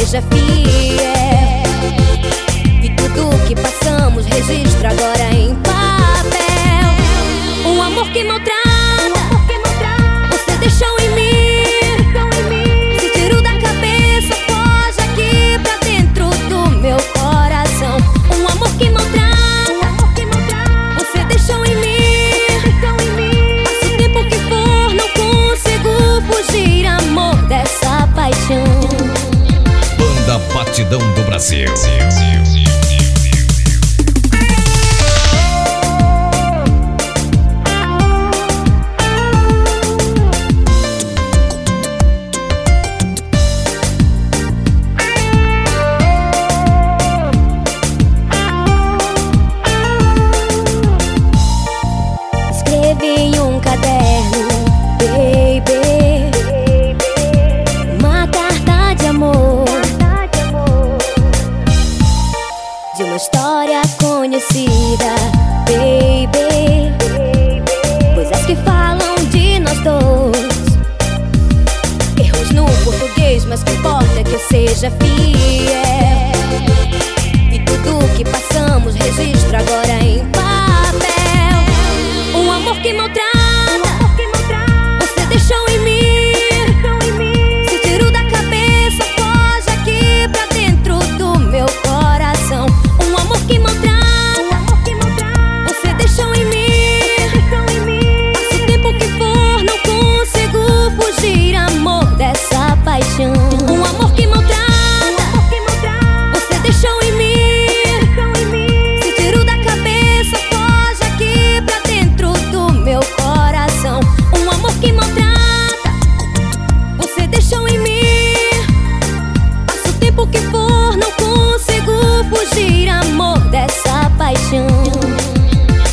seja fiel. E tudo que passamos registra agora em papel. Um amor que maltrata, você deixou em mim. Se tiro da cabeça, foge aqui pra dentro do meu coração. Um amor que maltrata, você deixou em mim. Passo o tempo que for, não consigo fugir, amor, dessa paixão. Banda Batidão do Brasil. Escrevi em um caderno, baby, uma carta de amor, de uma história conhecida, baby, coisas que falam de nós dois. Erros no português, mas o que importa é que eu seja fiel.